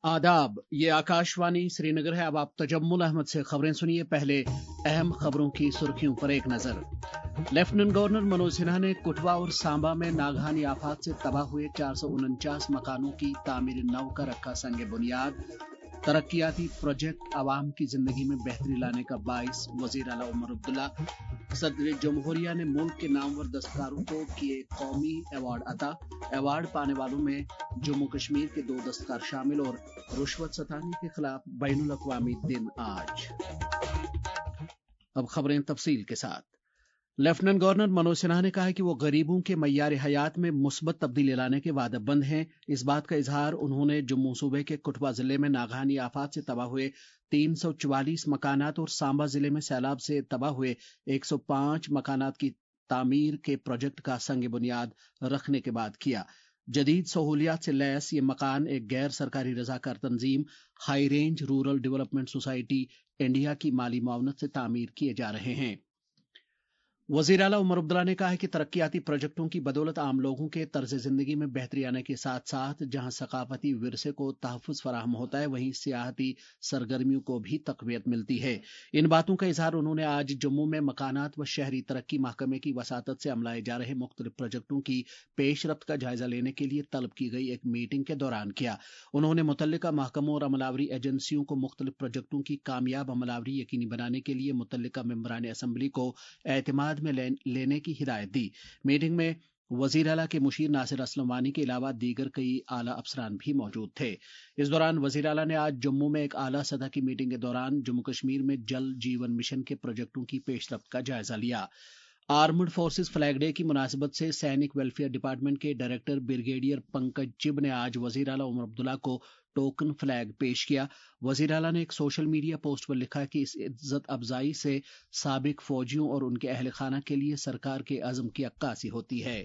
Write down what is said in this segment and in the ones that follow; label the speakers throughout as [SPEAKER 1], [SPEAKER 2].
[SPEAKER 1] आदाब, ये आकाशवाणी श्रीनगर है। अब आप तजम्मुल अहमद से खबरें सुनिए। पहले अहम खबरों की सुर्खियों पर एक नजर। लेफ्टिनेंट गवर्नर मनोज सिन्हा ने कुटवा और सांबा में नागहानी आफात से तबाह हुए 449 मकानों की तामीर नव का रखा संग बुनियाद। तरक्याती प्रोजेक्ट आवाम की जिंदगी में बेहतरी लाने का बाइस, वजीर आला उमर अब्दुल्ला। सदर जमहूरिया ने मुल्क के नामवर दस्तकारों को किए कौमी अवार्ड अता। अवार्ड पाने वालों में जम्मू कश्मीर के 2 दस्तकार शामिल। और रुश्वत सतानी के खिलाफ बैनुल अक़वामी दिन आज। अब खबरें तफसील के साथ। लेफ्टिनेंट गवर्नर मनोज सिन्हा ने कहा है कि वो गरीबों के मय्यार हयात में मुस्बत तब्दीली लाने के वादबंद हैं। इस बात का इजहार उन्होंने जम्मू सूबे के कुटवा जिले में नागहानी आफात से तबाह हुए 344 मकानात और सांबा जिले में सैलाब से तबाह हुए 105 मकानात की तामीर के प्रोजेक्ट का संग बुनियाद रखने के बाद किया। जदीद सहूलियात से लैस ये मकान एक गैर सरकारी रजाकार तंजीम high range rural development society India की माली मुआवनत से तामीर किए जा रहे हैं। वजीर आला उमर अब्दुल्ला ने कहा है कि तरक्याती प्रोजेक्टों की बदौलत आम लोगों के तर्ज जिंदगी में बेहतरी आने के साथ साथ जहां सकाफती विरसे को तहफ़्फ़ुज़ फराहम होता है, वहीं सियाहती सरगर्मियों को भी तक़वियत मिलती है। इन बातों का इजहार उन्होंने आज जम्मू में मकानात व शहरी तरक्की महकमे की वसातत से अमलाए जा रहे मुख्तलिफ प्रोजेक्टों की पेशरफ्त का जायजा लेने के लिए तलब की गई एक मीटिंग के दौरान किया। उन्होंने मुतल्लिका महकमों और अमलावरी एजेंसियों को मुख्तलिफ प्रोजेक्टों की कामयाब अमलावरी यकीनी बनाने के लिए मुतल्लिका मेंबरान असम्बली को एतमाद में लेने की हिदायत दी। मीटिंग में वजीर आला के मुशीर नासिर असलम वानी के अलावा दीगर कई आला अफसरान भी मौजूद थे। इस दौरान वजीर आला ने आज जम्मू में एक आला सतह की मीटिंग के दौरान जम्मू कश्मीर में जल जीवन मिशन के प्रोजेक्टों की पेशरफ्त का जायजा लिया। आर्मड फोर्सेस फ्लैग डे की मुनासिबत से सैनिक वेलफेयर डिपार्टमेंट के डायरेक्टर ब्रिगेडियर पंकज चिब ने आज वजीर आला उमर अब्दुल्ला को टोकन फ्लैग पेश किया। वजीर आला ने एक सोशल मीडिया पोस्ट पर लिखा कि इस इज्जत अफजाई से साबिक फौजियों और उनके अहल खाना के लिए सरकार के अज़्म की अक्कासी होती है।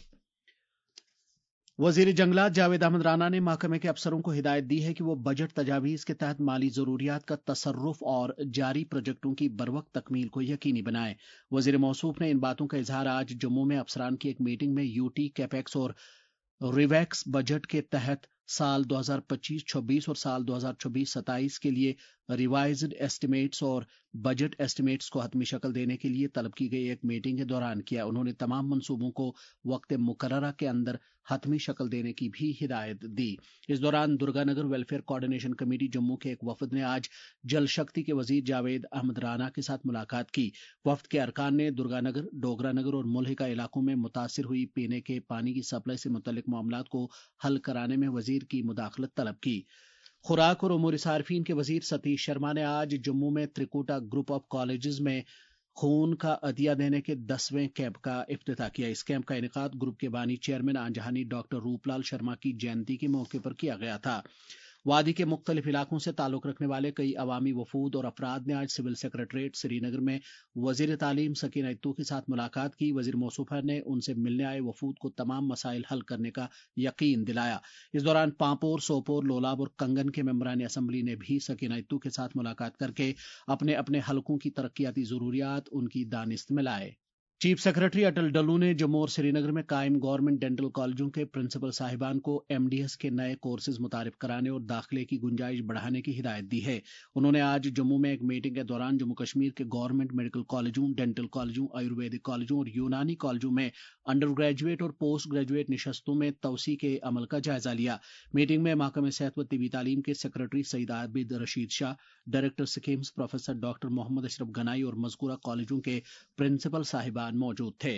[SPEAKER 1] वजीर जंगलात जावेद अहमद राना ने महकमे के अफसरों को हिदायत दी है कि वो बजट तजावीज़ के तहत माली ज़रूरियात का तसर्रुफ और जारी प्रोजेक्टों की बरवक्त तकमील को यकीनी बनाएं। वजीर मौसूफ ने इन बातों का इजहार आज जम्मू में अफसरान की एक मीटिंग में यूटी कैपेक्स और रिवैक्स बजट के तहत साल 2025-26 और साल 2026-27 के लिए रिवाइज्ड एस्टिमेट्स और बजट एस्टिमेट्स को हतमी शक्ल देने के लिए तलब की गई एक मीटिंग के दौरान किया। उन्होंने तमाम मंसूबों को वक्त मुकर्ररा के अंदर हतमी शक्ल देने की भी हिदायत दी। इस दौरान Durganagar welfare coordination committee Jammu के एक वफद ने आज जल शक्ति के वजीर जावेद अहमद राना के साथ मुलाकात की। वफद के अरकान ने दुर्गानगर, डोगरानगर और मुल्हिका इलाकों में मुतासिर हुई पीने के पानी की सप्लाई से मुतल्लिक मामलात को हल कराने में वजीर की मुदाखलत तलब की। खुराक और उमूर सार्फिन के वजीर सतीश शर्मा ने आज जम्मू में त्रिकुटा ग्रुप ऑफ कॉलेजेस में खून का अतिया देने के 10वें कैंप का इफ्तिताह किया। इस कैंप का इनेकाद ग्रुप के बानी चेयरमैन आंजहानी डॉक्टर रूपलाल शर्मा की जयंती के मौके पर किया गया था। वादी के मुख्तलिफ इलाकों से ताल्लुक रखने वाले कई अवामी वफूद और अफराद ने आज सिविल सेक्रेटरीट श्रीनगर में वजीर तालीम सकीना इत्तू के साथ मुलाकात की। वजीर मौसूफा ने उनसे मिलने आए वफूद को तमाम मसाइल हल करने का यकीन दिलाया। इस दौरान पांपोर, सोपोर, लोलाब और कंगन के मेंबरान असम्बली ने भी सकीना इत्तू के साथ मुलाकात करके अपने अपने हलकों की तरक्याती ज़रूरियात उनकी दानिस्त में लाए। चीफ सेक्रेटरी अटल डल्लू ने जम्मू और श्रीनगर में कायम गवर्नमेंट डेंटल कॉलेजों के प्रिंसिपल साहिबान को एमडीएस के नए कोर्सेज मुतारिफ कराने और दाखिले की गुंजाइश बढ़ाने की हिदायत दी है। उन्होंने आज जम्मू में एक मीटिंग के दौरान जम्मू कश्मीर के गवर्नमेंट मेडिकल कॉलेजों, डेंटल कॉलेजों, आयुर्वेदिक कॉलेजों और यूनानी कॉलेजों में अंडर ग्रेजुएट और पोस्ट ग्रेजुएट निशस्तों में तवसी के अमल का जायजा लिया। मीटिंग में महकमे सेहत व तिबी तालीम के secretary Syed Abid Rashid Shah, director schemes professor doctor Mohammad Ashraf Ganai और मज़कूरा कॉलेजों के प्रिंसिपल साहिबान मौजूद थे।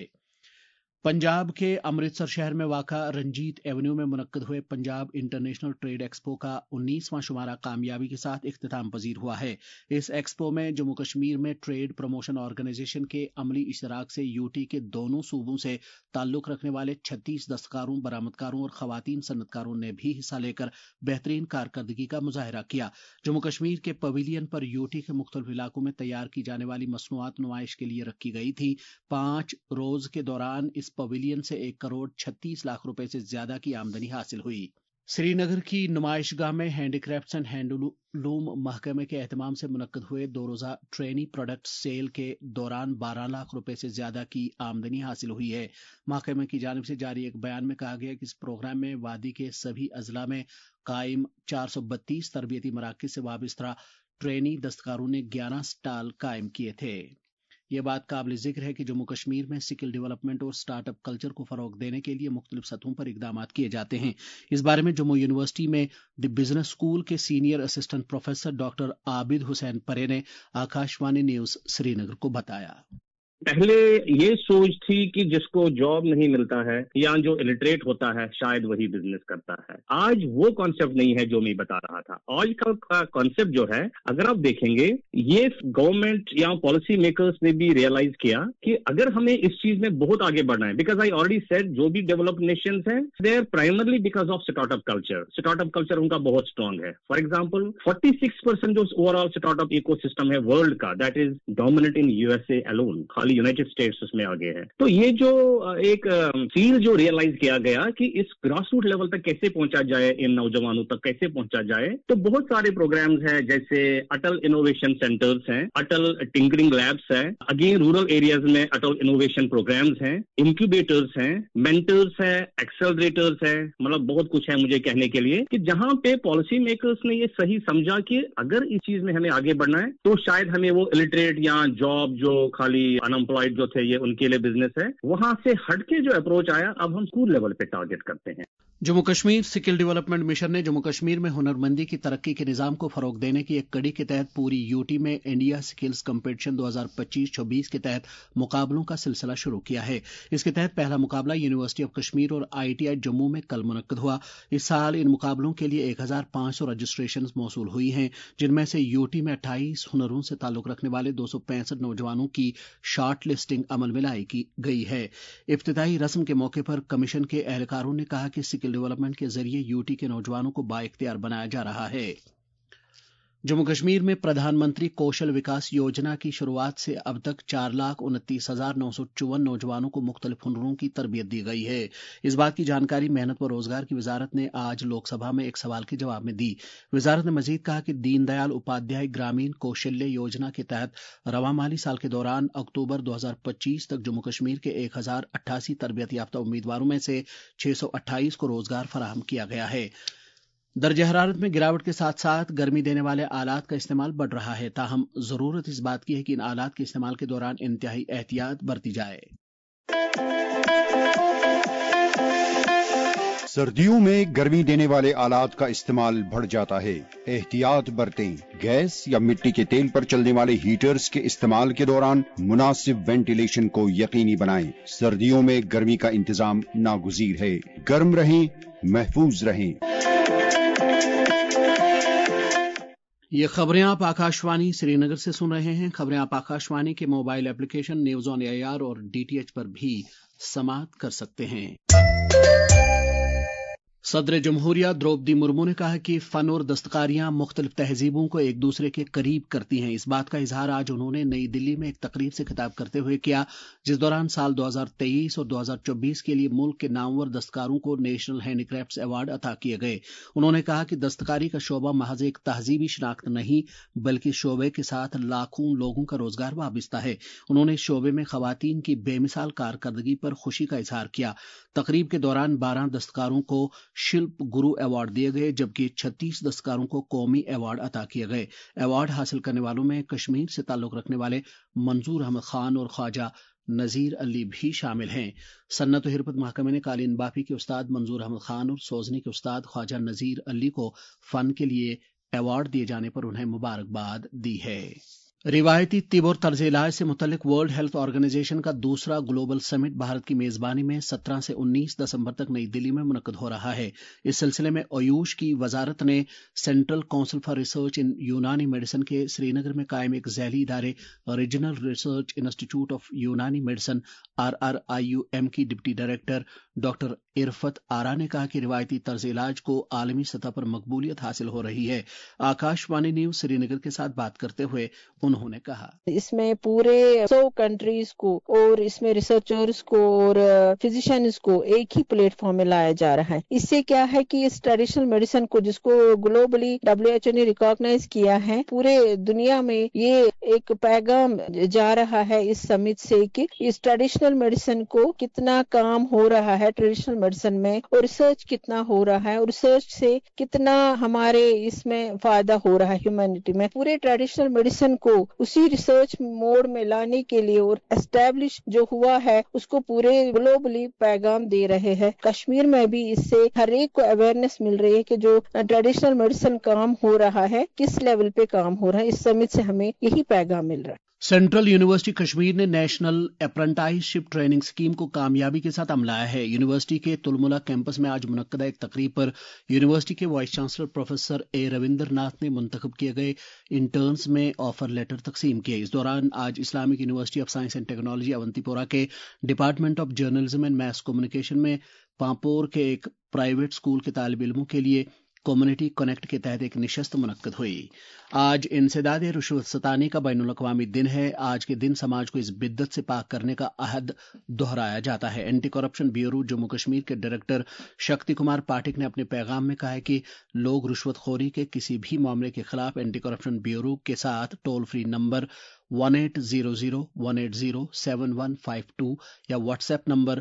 [SPEAKER 1] पंजाब के अमृतसर शहर में वाक़ा रंजीत एवेन्यू में मुनक्किद हुए पंजाब इंटरनेशनल ट्रेड एक्सपो का 19वां शुमारा कामयाबी के साथ इख्तिताम पजीर हुआ है। इस एक्सपो में जम्मू कश्मीर में ट्रेड प्रमोशन ऑर्गेनाइजेशन के अमली इश्तराक से यूटी के दोनों सूबों से ताल्लुक रखने वाले 36 दस्तकारों, बरामदकारों और खवातीन सनतकारों ने भी हिस्सा लेकर बेहतरीन कारकर्दगी का मुजाहरा किया। जम्मू कश्मीर के पवेलियन पर यूटी के मुख्तलिफ इलाकों में तैयार की जाने वाली मसनूआत नुमाइश के लिए रखी गई थी। 5 रोज के दौरान इस पवेलियन से 1 करोड़ 36 लाख रुपए से ज्यादा की आमदनी हासिल हुई। श्री नगर की नुमाइशगाह में हैंडीक्राफ्ट्स एंड हैंडलूम महकमे के एहतमाम से मुनक्कद हुए 2 रोजा ट्रेनी प्रोडक्ट सेल के दौरान 12 लाख रुपए से ज्यादा की आमदनी हासिल हुई है। महकमे की जानिब से जारी एक बयान में कहा गया कि इस प्रोग्राम में वादी के सभी अजला में कायम 432 तरबियती मराकज से वाबस्ता ट्रेनी दस्तकारों ने 11 स्टॉल कायम किए थे। ये बात काबिल जिक्र है कि जम्मू कश्मीर में स्किल डेवलपमेंट और स्टार्टअप कल्चर को फरोग देने के लिए मुख्तलिफ सतहों पर इकदाम किए जाते हैं। इस बारे में जम्मू यूनिवर्सिटी में द बिजनेस स्कूल के senior assistant professor doctor Abid Hussain Parray ने आकाशवाणी न्यूज श्रीनगर को बताया।
[SPEAKER 2] पहले ये सोच थी कि जिसको जॉब नहीं मिलता है या जो इलिटरेट होता है शायद वही बिजनेस करता है। आज वो कॉन्सेप्ट नहीं है जो मैं बता रहा था। आज का कॉन्सेप्ट जो है, अगर आप देखेंगे, ये गवर्नमेंट या पॉलिसी मेकर्स ने भी रियलाइज किया कि अगर हमें इस चीज में बहुत आगे बढ़ना है, बिकॉज आई ऑलरेडी सेड जो भी डेवलप्ड नेशंस हैं they are primarily because of startup culture. Startup culture उनका बहुत स्ट्रांग है। फॉर एग्जाम्पल 46% जो ओवरऑल स्टार्टअप इकोसिस्टम है वर्ल्ड का, that is dominate in USA alone. United States उसमें आगे है। तो ये जो एक फील्ड जो रियलाइज किया गया कि इस ग्रास रूट लेवल तक कैसे पहुंचा जाए, इन नौजवानों तक कैसे पहुंचा जाए, तो बहुत सारे प्रोग्राम्स हैं, जैसे अटल इनोवेशन सेंटर्स हैं, अटल टिंकरिंग लैब्स हैं, अगेन रूरल एरियाज में अटल इनोवेशन प्रोग्राम्स हैं, इंक्यूबेटर्स हैं, मेंटर्स हैं, एक्सेलरेटर्स हैं, मतलब बहुत कुछ है मुझे कहने के लिए कि जहां पे पॉलिसी मेकर्स ने ये सही समझा कि अगर इस चीज में हमें आगे बढ़ना है तो शायद हमें वो इलिटरेट या जॉब जो खाली अनएम्प्लॉयड जो थे ये उनके लिए बिजनेस है, वहां से हटके जो अप्रोच आया अब हम स्कूल लेवल पे टारगेट करते हैं।
[SPEAKER 1] Jammu Kashmir skill development mission ने जम्मू कश्मीर में हुनरमंदी की तरक्की के निजाम को फरोग देने की एक कड़ी के तहत पूरी यूटी में इंडिया स्किल्स कंपटीशन 2025-26 के तहत मुकाबलों का सिलसिला शुरू किया है। इसके तहत पहला मुकाबला यूनिवर्सिटी ऑफ कश्मीर और IITI जम्मू में कल मुनक्कद हुआ। इस साल इन मुकाबलों के लिए 1500 रजिस्ट्रेशन मौसूल हुई हैं, जिनमें से यूटी में 28 हुनरों से ताल्लुक रखने वाले 265 नौजवानों की शॉर्ट लिस्टिंग अमल में लाई की गई है। इफ्तिताही रस्म के मौके पर कमीशन के एहलकारों ने कहा कि स्किल डेवलपमेंट के जरिए यूटी के नौजवानों को बाइख्तियार बनाया जा रहा है। जम्मू कश्मीर में प्रधानमंत्री कौशल विकास योजना की शुरुआत से अब तक 4,29,954 नौजवानों को मुख्तलिफ हुनरों की तरबियत दी गई है। इस बात की जानकारी मेहनत व रोजगार की वजारत ने आज लोकसभा में एक सवाल के जवाब में दी। वजारत ने मजीद कहा कि दीनदयाल उपाध्याय ग्रामीण कौशल्य योजना के तहत रवा माली साल के दौरान अक्टूबर 2025 तक जम्मू कश्मीर के 1088 तरबियत याफ्ता उम्मीदवारों में से 628 को रोजगार फराहम किया गया है। दर्जा हरारत में गिरावट के साथ साथ गर्मी देने वाले आलात का इस्तेमाल बढ़ रहा है, ताहम जरूरत इस बात की है कि इन आलात के इस्तेमाल के दौरान इंतहाई एहतियात बरती जाए।
[SPEAKER 3] सर्दियों में गर्मी देने वाले आलात का इस्तेमाल बढ़ जाता है, एहतियात बरतें। गैस या मिट्टी के तेल पर चलने वाले हीटर्स के इस्तेमाल के दौरान मुनासिब वेंटिलेशन को यकीनी बनाएं। सर्दियों में गर्मी का इंतजाम नागुज़ीर है। गर्म रहें, महफूज रहें।
[SPEAKER 1] ये खबरें आप आकाशवाणी श्रीनगर से सुन रहे हैं। खबरें आप आकाशवाणी के mobile application news on AIR और DTH पर भी समाअत कर सकते हैं। सदर जमहूरिया द्रौपदी मुर्मू ने कहा कि फन और दस्तकारियां मुख्तलिफ तहजीबों को एक दूसरे के करीब करती हैं। इस बात का इजहार आज उन्होंने नई दिल्ली में एक तकरीब से खिताब करते हुए किया, जिस दौरान साल 2023 और 2024 के लिए मुल्क के नामवर दस्तकारों को नेशनल हैंडीक्राफ्ट्स अवार्ड अता किए गए। उन्होंने कहा कि दस्तकारी का शोबा महज एक तहजीबी शनाख्त नहीं, बल्कि शोबे के साथ लाखों लोगों का रोजगार वाबस्ता है। उन्होंने शोबे में खवातीन की बेमिसाल कारकर्दगी पर खुशी का इजहार किया। तकरीब के दौरान 12 दस्तकारों को शिल्प गुरु अवार्ड दिए गए, जबकि 36 दस्तकारों को कौमी अवार्ड अता किए गए। अवार्ड हासिल करने वालों में कश्मीर से ताल्लुक रखने वाले मंजूर अहमद खान और ख्वाजा नजीर अली भी शामिल हैं। सन्नत हिरपत महकमे ने कालीन बाफी के उस्ताद मंजूर अहमद खान और सोजनी के उस्ताद ख्वाजा नजीर अली को फन के लिए अवार्ड दिए जाने पर उन्हें मुबारकबाद दी है। रिवायती तिब और तर्ज इलाज से मुतल्लिक वर्ल्ड हेल्थ ऑर्गेनाइजेशन का दूसरा ग्लोबल समिट भारत की मेजबानी में 17 से 19 दिसंबर तक नई दिल्ली में मुनक्कद हो रहा है। इस सिलसिले में आयुष की वजारत ने central council for research in Unani medicine के श्रीनगर में कायम एक ज़ैली इदारे regional research institute of Unani medicine RRIUM की deputy director doctor Irfat Ara ने कहा कि रिवायती तर्ज इलाज को आलमी सतह पर मकबूलियत हासिल हो रही है। आकाशवाणी न्यूज श्रीनगर के साथ बात करते हुए انہوں نے کہا
[SPEAKER 4] اس میں پورے 100 کنٹریز کو اور اس میں ریسرچرز کو اور فزیشینز کو ایک ہی پلیٹ فارم میں لایا جا رہا ہے. اس سے کیا ہے کہ اس ٹریڈیشنل میڈیسن کو جس کو گلوبلی WHO نے ریکاگنائز کیا ہے، پورے دنیا میں یہ ایک پیغام جا رہا ہے اس سمٹ سے کہ اس ٹریڈیشنل میڈیسن کو کتنا کام ہو رہا ہے ٹریڈیشنل میڈیسن میں، اور ریسرچ کتنا ہو رہا ہے، اور ریسرچ سے کتنا ہمارے اس میں فائدہ ہو رہا ہے ہیومینٹی میں. پورے ٹریڈیشنل میڈیسن کو اسی ریسرچ موڈ میں لانے کے لیے اور اسٹیبلش جو ہوا ہے اس کو پورے گلوبلی پیغام دے رہے ہیں. کشمیر میں بھی اس سے ہر ایک کو اویئرنیس مل رہی ہے کہ جو ٹریڈیشنل میڈیسن کام ہو رہا ہے کس لیول پہ کام ہو رہا ہے. اس سمٹ سے ہمیں یہی پیغام مل رہا ہے.
[SPEAKER 1] سینٹرل یونیورسٹی کشمیر نے national apprenticeship training scheme کو کامیابی کے ساتھ عملایا ہے. یونیورسٹی کے تلملا کیمپس میں آج منعقدہ ایک تقریب پر یونیورسٹی کے vice chancellor professor A Ravindra Nath نے منتخب کیے گئے انٹرنز میں آفر لیٹر تقسیم کیے. اس دوران آج Islamic university of science and technology Awantipora کے department of journalism and mass communication میں پامپور کے ایک پرائیویٹ اسکول کے طالب علموں کے لیے کمیونٹی کنیکٹ کے تحت ایک نشست منعقد ہوئی. آج انسداد رشوت ستانی کا بین الاقوامی دن ہے. آج کے دن سماج کو اس بدعت سے پاک کرنے کا عہد دہرایا جاتا ہے. Anti corruption bureau Jammu Kashmir کے ڈائریکٹر شکتی کمار پاٹھک نے اپنے پیغام میں کہا ہے کہ لوگ رشوت خوری کے کسی بھی معاملے کے خلاف اینٹی کرپشن بیورو کے ساتھ ٹول فری نمبر 1800-180-7152 یا واٹس ایپ نمبر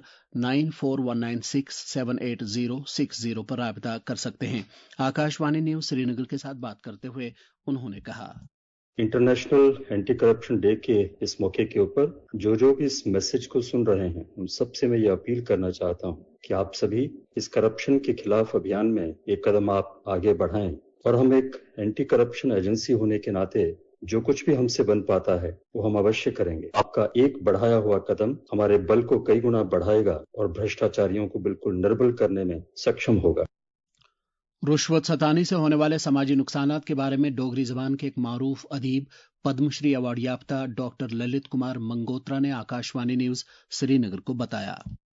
[SPEAKER 1] 9419678060 پر رابطہ کر سکتے ہیں. آکاشوانی نیوز سری نگر کے ساتھ بات کرتے ہوئے انہوں نے کہا
[SPEAKER 5] انٹرنیشنل اینٹی کرپشن ڈے کے اس موقع کے اوپر جو بھی اس میسج کو سن رہے ہیں ان سب سے میں یہ اپیل کرنا چاہتا ہوں کہ آپ سبھی اس کرپشن کے خلاف ابھیان میں ایک قدم آپ آگے بڑھائیں، اور ہم ایک اینٹی کرپشن ایجنسی ہونے کے ناطے جو کچھ بھی ہم سے بن پاتا ہے وہ ہم اوشیہ کریں گے. آپ کا ایک بڑھایا ہوا قدم ہمارے بل کو کئی گنا بڑھائے گا اور بھرشٹاچاریوں کو بالکل نربل کرنے میں سکشم ہوگا.
[SPEAKER 1] رشوت ستانی سے ہونے والے سماجی نقصانات کے بارے میں ڈوگری زبان کے ایک معروف ادیب پدم شری ایوارڈ یافتہ ڈاکٹر للت کمار منگوترا نے آکاشوانی نیوز سری نگر کو بتایا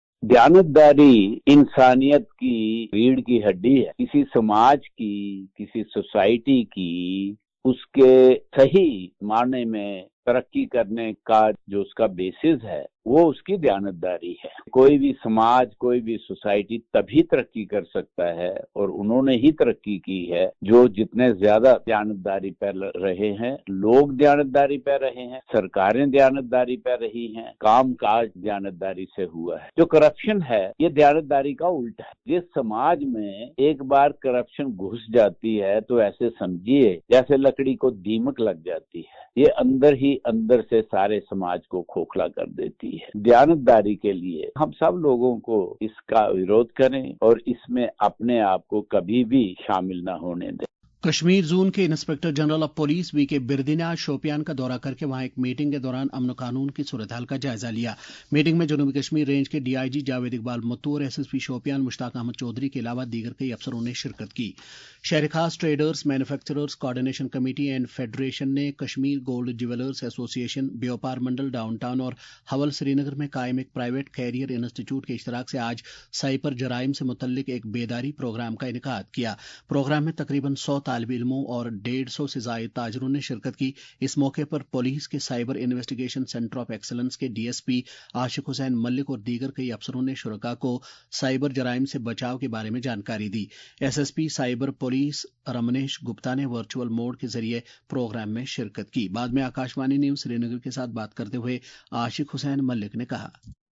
[SPEAKER 6] دیانتداری انسانیت کی ریڑھ کی ہڈی ہے. کسی سماج کی، کسی سوسائٹی کی اس کے صحیح معنی میں ترقی کرنے کا جو اس کا بیسس ہے وہ اس کی دیانتداری ہے. کوئی بھی سماج، کوئی بھی سوسائٹی تبھی ترقی کر سکتا ہے، اور انہوں نے ہی ترقی کی ہے جو جتنے زیادہ دیانتداری پہ رہے ہیں، لوگ دیانتداری پہ رہے ہیں، سرکاریں دیانتداری پہ رہی ہیں، کام کاج دیانتداری سے ہوا ہے. جو کرپشن ہے یہ دیانتداری کا الٹا ہے. جس سماج میں ایک بار کرپشن گھس جاتی ہے تو ایسے سمجھیے جیسے لکڑی کو دیمک لگ جاتی ہے، یہ اندر ہی اندر سے سارے سماج کو کھوکھلا کر دیتی ہے. دیانتداری کے لیے ہم سب لوگوں کو اس کا وروଧ کریں اور اس میں اپنے آپ کو کبھی بھی شامل نہ ہونے دیں.
[SPEAKER 1] کشمیر زون کے inspector general of police V K Birdi نے آج شوپیان کا دورہ کر کے وہاں ایک میٹنگ کے دوران امن و قانون کی صورتحال کا جائزہ لیا. میٹنگ میں جنوبی کشمیر رینج کے DIG جاوید اقبال متو اور SSP شوپیان مشتاق احمد چودھری کے علاوہ دیگر کئی افسروں نے شرکت کی. شہر خاص traders manufacturers coordination committee and federation نے کشمیر گولڈ جیولرز ایسوسی ایشن، بیوپار منڈل ڈاؤن ٹاؤن اور حول سری نگر میں قائم ایک پرائیویٹ کیریئر انسٹیٹیوٹ کے اشتراک سے آج سائبر جرائم سے متعلق ایک بیداری پروگرام کا انعقاد کیا. پروگرام میں تقریباً 100 طالب علموں اور 150 سے زائد تاجروں نے شرکت کی. اس موقع پر پولیس کے cyber investigation centre of excellence کے DSP عاشق حسین ملک اور دیگر کئی افسروں نے شرکاء کو سائبر جرائم سے بچاؤ کے بارے میں جانکاری دی. SSP cyber police Ramnish Gupta نے ورچوئل موڈ کے ذریعے پروگرام میں شرکت کی. بعد میں آکاشوانی نیوز سری نگر کے ساتھ بات کرتے ہوئے عاشق حسین ملک نے کہا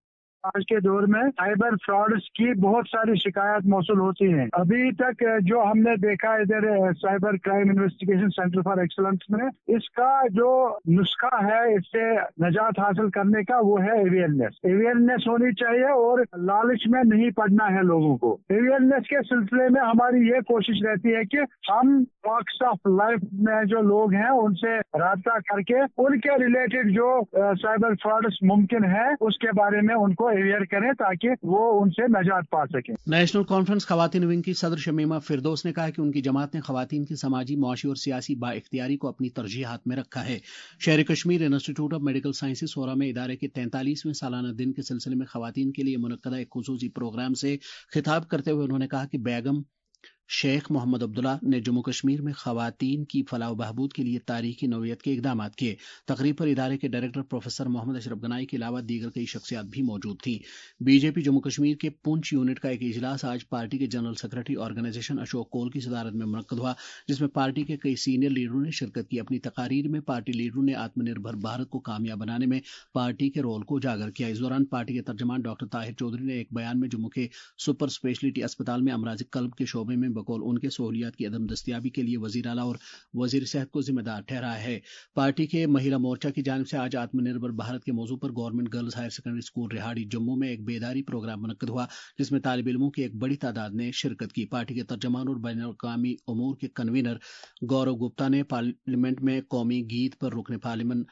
[SPEAKER 7] آج کے دور میں سائبر فراڈز کی بہت ساری شکایات موصول ہوتی ہیں. ابھی تک جو ہم نے دیکھا ادھر cyber crime investigation centre for excellence میں اس کا جو نسخہ ہے اس سے نجات حاصل کرنے کا وہ ہے اویئرنیس ہونی چاہیے اور لالچ میں نہیں پڑنا ہے لوگوں کو. اویئرنیس کے سلسلے میں ہماری یہ کوشش رہتی ہے کہ ہم واکس آف لائف میں جو لوگ ہیں ان سے رابطہ کر کے ان کے ریلیٹڈ جو سائبر فراڈز ممکن ہے اس کے بارے میں ان کو اویئر کریں تاکہ وہ ان سے نجات پا سکیں.
[SPEAKER 1] نیشنل کانفرنس خواتین ونگ کی صدر شمیمہ فردوس نے کہا کہ ان کی جماعت نے خواتین کی سماجی، معاشی اور سیاسی با اختیاری کو اپنی ترجیحات میں رکھا ہے. Sher Kashmir institute of medical sciences Soura میں ادارے کے 43ویں سالانہ دن کے سلسلے میں خواتین کے لیے منعقدہ ایک خصوصی پروگرام سے خطاب کرتے ہوئے انہوں نے کہا کہ بیگم शेख मोहम्मद अब्दुल्ला ने जम्मू कश्मीर में खवातीन की फलाह व बहबूद के लिए तारीखी नौयत के इकदाम किए। तकरीब पर इदारे के डायरेक्टर प्रोफेसर मोहम्मद अशरफ गनाई के अलावा दीगर कई शख्सियात भी मौजूद थी। बीजेपी जम्मू कश्मीर के पुंछ यूनिट का एक इजलास आज पार्टी के general secretary organisation Ashok Koul की सदारत में मुनक्कद हुआ, जिसमें पार्टी के कई सीनियर लीडरों ने शिरकत की। अपनी तकारीर में पार्टी लीडरों ने आत्मनिर्भर भारत को कामयाब बनाने में पार्टी के रोल को उजागर किया। इस दौरान पार्टी के तर्जमान डॉक्टर ताहिर चौधरी ने एक बयान में जम्मू के सुपर स्पेशलिटी अस्पताल में अमराज कल्ब के शोबे में बकौल उनके सहूलियात की अदम दस्तियाबी के लिए वजीर आला और वजीर सेहत को जिम्मेदार ठहराया है। पार्टी के महिला मोर्चा की जानिब से आज आत्मनिर्भर भारत के मौजू पर government girls higher secondary school Rehari Jammu में एक बेदारी प्रोग्राम मुनक्कद हुआ, जिसमें तालिब इल्मों की एक बड़ी तादाद ने शिरकत की। पार्टी के तर्जमान और बैनुल अक़वामी उमूर के कन्वीनर गौरव गुप्ता ने पार्लियामेंट में कौमी गीत पर रुकन पार्लियामेंट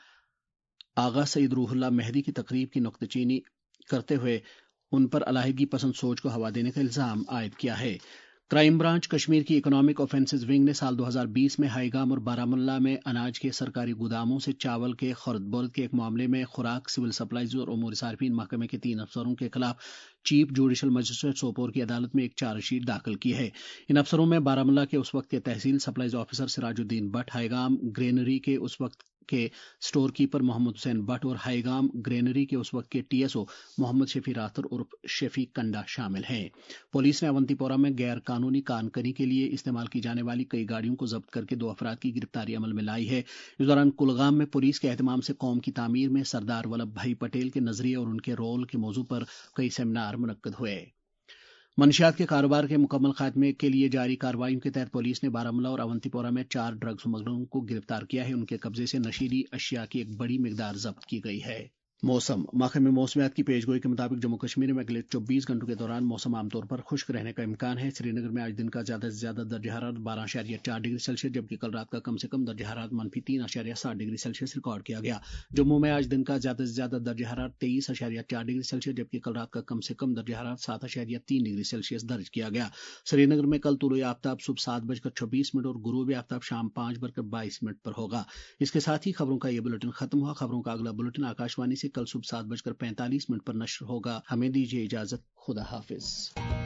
[SPEAKER 1] आगा सईद रूहुल्लाह मेहदी की तकरीब की नुक्ताचीनी करते हुए उन पर अलाहिदगी पसंद सोच को हवा देने का इल्जाम आयद किया है। क्राइम ब्रांच कश्मीर की इकोनॉमिक ऑफेंसेस विंग ने साल 2020 में हाईगाम और बारामुल्ला में अनाज के सरकारी गोदामों से चावल के खरीद बर्द के एक मामले में खुराक, सिविल सप्लाईज और उमूर सार्फिन महकमे के 3 अफसरों के खिलाफ चीफ जुडिशल मजिस्ट्रेट सोपोर की अदालत में एक चार्जशीट दाखिल की है। इन अफसरों में बारामुल्ला के उस वक्त के तहसील supplies officer Sirajuddin Bhat, Haigam granary के उस वक्त के स्टोर कीपर मोहम्मद हुसैन भट्ट और हाईगाम ग्रेनरी के उस वक्त के टीएसओ मोहम्मद शफी रातर उर्फ शफी कंडा शामिल हैं। पुलिस ने अवंतीपोरा में गैर कानूनी कानकनी के लिए इस्तेमाल की जाने वाली कई गाड़ियों को जब्त करके 2 अफराद की गिरफ्तारी अमल में लाई है। इस दौरान कुलगाम में पुलिस के एहतमाम से कौम की तामीर में सरदार वल्लभ भाई पटेल के नजरिए और उनके रोल के मौजू पर कई सेमिनार मुनक्कद हुए। मंशियात के कारोबार के मुकम्मल खात्मे के लिए जारी कार्रवाइयों के तहत पुलिस ने बारामुल्ला और अवंतीपोरा में 4 ड्रग स्मगलरों को गिरफ्तार किया है। उनके कब्जे से नशीली अशिया की एक बड़ी मिकदार जब्त की गई है। मौसम महकमे मौसमियात की पेशगोई के मुताबिक जम्मू कश्मीर में अगले 24 घंटों के दौरान मौसम आमतौर पर खुश्क रहने का इम्कान है। श्रीनगर में आज दिन का ज्यादा से ज्यादा दर्जा हरारत 12.4 डिग्री सेल्सियस, जबकि कल रात का कम से कम दर्जा हरारत -3.7 डिग्री सेल्सियस रिकॉर्ड किया गया। जम्मू में आज दिन का ज्यादा से ज्यादा दर्जा हरारत 23.4 डिग्री सेल्सियस, जबकि कल रात का कम से कम दर्जा हरारत 7.3 डिग्री सेल्सियस दर्ज किया गया। श्रीनगर में कल तुलुए आफ्ताब सुबह 7:26 और गुरूब आफ्ताब शाम 5:22 पर होगा। इसके साथ ही खबरों का ये बुलेटिन खत्म हुआ। खबरों का अगला बुलेटिन आकाशवाणी से कल सुबह 7:45 पर नश्र होगा। हमें दीजिए इजाजत। खुदा हाफिज।